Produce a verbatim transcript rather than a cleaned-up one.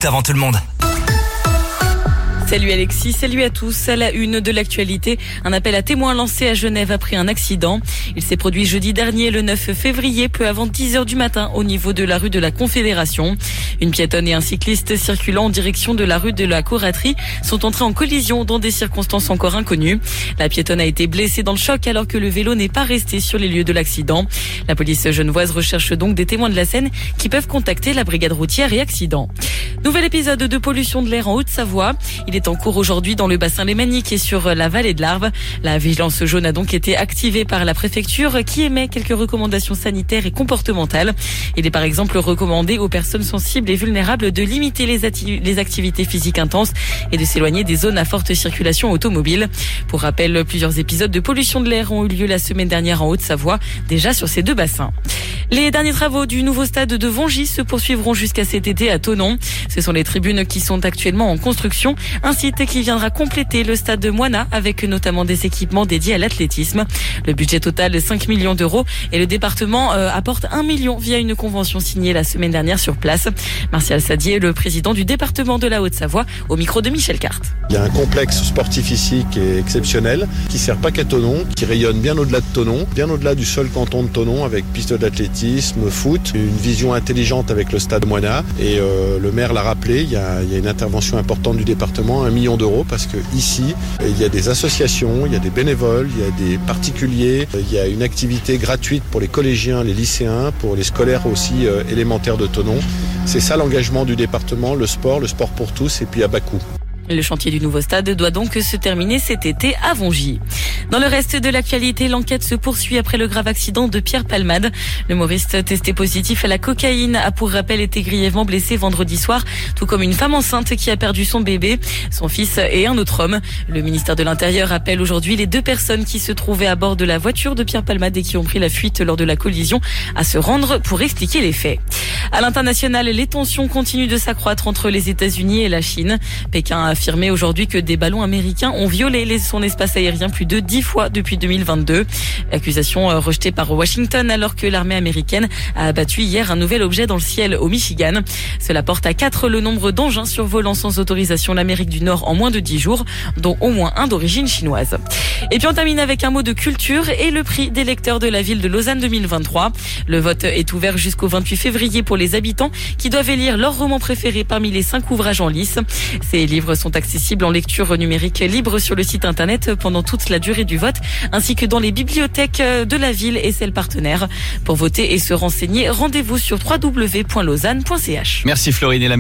avant tout le monde. Salut Alexis, salut à tous. À la une de l'actualité, un appel à témoins lancé à Genève après un accident. Il s'est produit jeudi dernier, le neuf février, peu avant dix heures du matin, au niveau de la rue de la Confédération. Une piétonne et un cycliste circulant en direction de la rue de la Coraterie sont entrés en collision dans des circonstances encore inconnues. La piétonne a été blessée dans le choc alors que le vélo n'est pas resté sur les lieux de l'accident. La police genevoise recherche donc des témoins de la scène qui peuvent contacter la brigade routière et accidents. Nouvel épisode de pollution de l'air en Haute-Savoie. Il est en cours aujourd'hui dans le bassin lémanique et sur la vallée de l'Arve. La vigilance jaune a donc été activée par la préfecture qui émet quelques recommandations sanitaires et comportementales. Il est par exemple recommandé aux personnes sensibles et vulnérables de limiter les, ati- les activités physiques intenses et de s'éloigner des zones à forte circulation automobile. Pour rappel, plusieurs épisodes de pollution de l'air ont eu lieu la semaine dernière en Haute-Savoie, déjà sur ces deux bassins. Les derniers travaux du nouveau stade de Vongy se poursuivront jusqu'à cet été à Thonon. Ce sont les tribunes qui sont actuellement en construction, un site qui viendra compléter le stade de Moina avec notamment des équipements dédiés à l'athlétisme. Le budget total est cinq millions d'euros et le département euh, apporte un million via une convention signée la semaine dernière sur place. Martial Sadier, le président du département de la Haute-Savoie, au micro de Michel Carte. Il y a un complexe sportif ici qui est exceptionnel, qui ne sert pas qu'à Thonon, qui rayonne bien au-delà de Thonon, bien au-delà du seul canton de Thonon avec piste d'athlétisme, foot, une vision intelligente avec le stade Moina. Et euh, le maire l'a rappelé, il y, a, il y a une intervention importante du département, un million d'euros, parce que ici, il y a des associations, il y a des bénévoles, il y a des particuliers, il y a une activité gratuite pour les collégiens, les lycéens, pour les scolaires aussi euh, élémentaires de Thonon. C'est ça l'engagement du département, le sport, le sport pour tous et puis à bas coût. Le chantier du nouveau stade doit donc se terminer cet été à Vongy. Dans le reste de l'actualité, l'enquête se poursuit après le grave accident de Pierre Palmade. L'humoriste testé positif à la cocaïne a pour rappel été grièvement blessé vendredi soir, tout comme une femme enceinte qui a perdu son bébé, son fils et un autre homme. Le ministère de l'Intérieur appelle aujourd'hui les deux personnes qui se trouvaient à bord de la voiture de Pierre Palmade et qui ont pris la fuite lors de la collision à se rendre pour expliquer les faits. À l'international, les tensions continuent de s'accroître entre les États-Unis et la Chine. Pékin a affirmé aujourd'hui que des ballons américains ont violé son espace aérien plus de dix fois depuis deux mille vingt-deux. Accusation rejetée par Washington alors que l'armée américaine a abattu hier un nouvel objet dans le ciel au Michigan. Cela porte à quatre le nombre d'engins survolant sans autorisation l'Amérique du Nord en moins de dix jours, dont au moins un d'origine chinoise. Et puis on termine avec un mot de culture et le prix des lecteurs de la ville de Lausanne deux mille vingt-trois. Le vote est ouvert jusqu'au vingt-huit février pour les habitants qui doivent élire leur roman préféré parmi les cinq ouvrages en lice. Ces livres sont accessibles en lecture numérique libre sur le site internet pendant toute la durée du vote, ainsi que dans les bibliothèques de la ville et celles partenaires. Pour voter et se renseigner, rendez-vous sur w w w point lausanne point c h. Merci Florine. Et la